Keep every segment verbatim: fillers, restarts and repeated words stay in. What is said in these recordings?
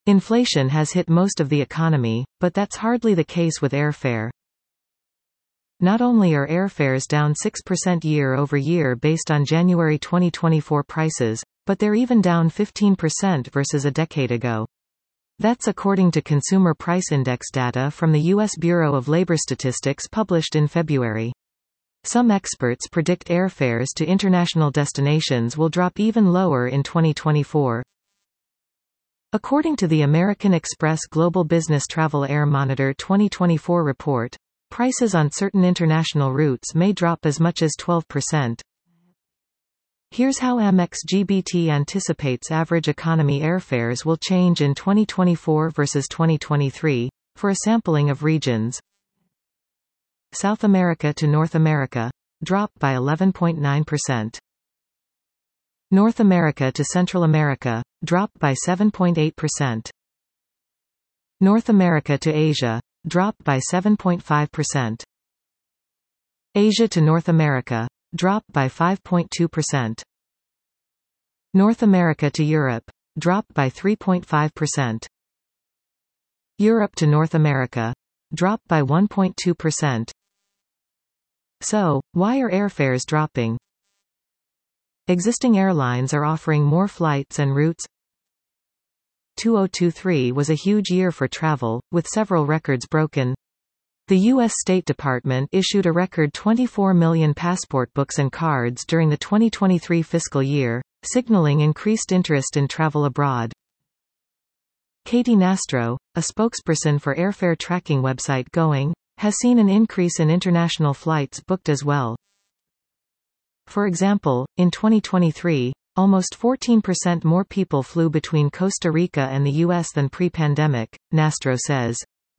Inflation has hit most of the economy, but that's hardly the case with airfare. Not only are airfares down six percent year-over-year based on January twenty twenty-four prices, but they're even down fifteen percent versus a decade ago. That's according to Consumer Price Index data from the U S Bureau of Labor Statistics published in February. Some experts predict airfares to international destinations will drop even lower in twenty twenty-four. According to the American Express Global Business Travel Air Monitor twenty twenty-four report, prices on certain international routes may drop as much as twelve percent. Here's how Amex G B T anticipates average economy airfares will change in twenty twenty-four versus twenty twenty-three, for a sampling of regions. South America to North America, drop by eleven point nine percent. North America to Central America, drop by seven point eight percent. North America to Asia, drop by seven point five percent. Asia to North America, drop by five point two percent. North America to Europe, drop by three point five percent. Europe to North America, drop by one point two percent. So, why are airfares dropping? Existing airlines are offering more flights and routes. two thousand twenty-three was a huge year for travel, with several records broken. The U S State Department issued a record twenty-four million passport books and cards during the twenty twenty-three fiscal year, signaling increased interest in travel abroad. Katie Nastro, a spokesperson for airfare tracking website Going, has seen an increase in international flights booked as well. For example, in twenty twenty-three, almost fourteen percent more people flew between Costa Rica and the U S than pre-pandemic, Nastro says.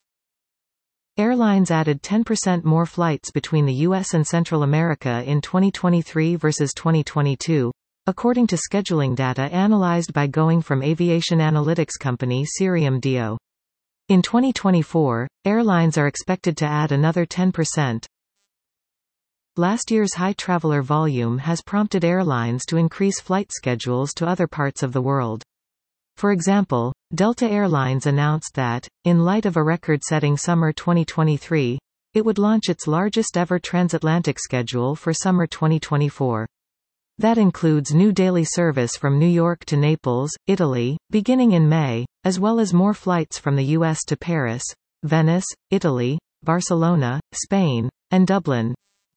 Airlines added ten percent more flights between the U S and Central America in twenty twenty-three versus twenty twenty-two, according to scheduling data analyzed by Going from aviation analytics company Cirium Dio. In twenty twenty-four, airlines are expected to add another ten percent. Last year's high traveler volume has prompted airlines to increase flight schedules to other parts of the world. For example, Delta Air Lines announced that, in light of a record-setting summer twenty twenty-three, it would launch its largest ever transatlantic schedule for summer twenty twenty-four. That includes new daily service from New York to Naples, Italy, beginning in May, as well as more flights from the U S to Paris, Venice, Italy, Barcelona, Spain, and Dublin.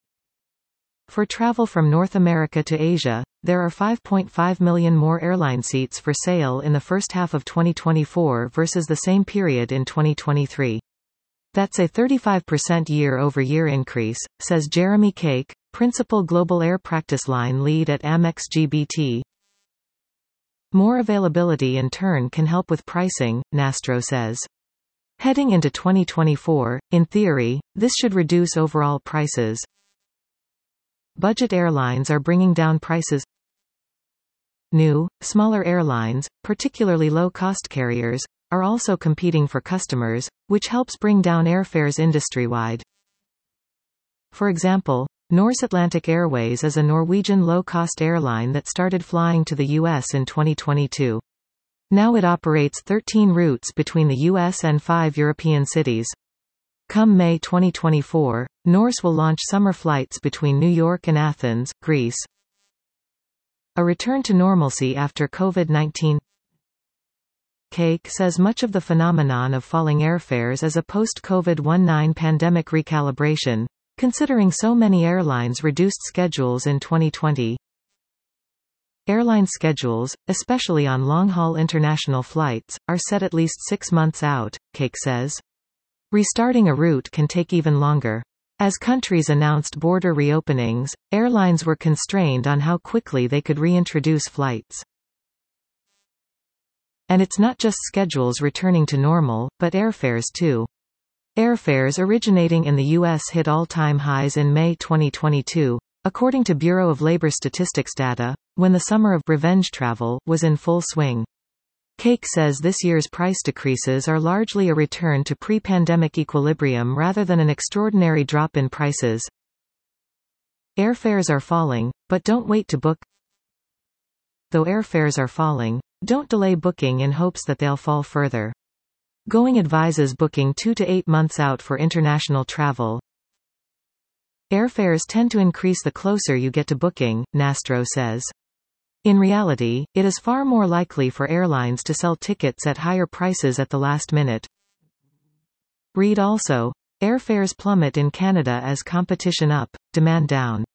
For travel from North America to Asia, there are five point five million more airline seats for sale in the first half of twenty twenty-four versus the same period in twenty twenty-three. That's a thirty-five percent year-over-year increase, says Jeremy Cake, Principal Global Air Practice Line Lead at Amex G B T. More availability in turn can help with pricing, Nastro says. Heading into twenty twenty-four, in theory, this should reduce overall prices. Budget airlines are bringing down prices. New, smaller airlines, particularly low-cost carriers, are also competing for customers, which helps bring down airfares industry-wide. For example, Norse Atlantic Airways is a Norwegian low-cost airline that started flying to the U S in twenty twenty-two. Now it operates thirteen routes between the U S and five European cities. Come May twenty twenty-four, Norse will launch summer flights between New York and Athens, Greece. A return to normalcy after COVID nineteen. Cake says much of the phenomenon of falling airfares is a post-COVID nineteen pandemic recalibration, considering so many airlines reduced schedules in twenty twenty. Airline schedules, especially on long-haul international flights, are set at least six months out, Cake says. Restarting a route can take even longer. As countries announced border reopenings, airlines were constrained on how quickly they could reintroduce flights. And it's not just schedules returning to normal, but airfares too. Airfares originating in the U S hit all-time highs in May twenty twenty-two, according to Bureau of Labor Statistics data, when the summer of revenge travel was in full swing. Cake says this year's price decreases are largely a return to pre-pandemic equilibrium rather than an extraordinary drop in prices. Airfares are falling, but don't wait to book. though airfares are falling. Don't delay booking in hopes that they'll fall further. Going advises booking two to eight months out for international travel. Airfares tend to increase the closer you get to booking, Nastro says. In reality, it is far more likely for airlines to sell tickets at higher prices at the last minute. Read also, airfares plummet in Canada as competition up, demand down.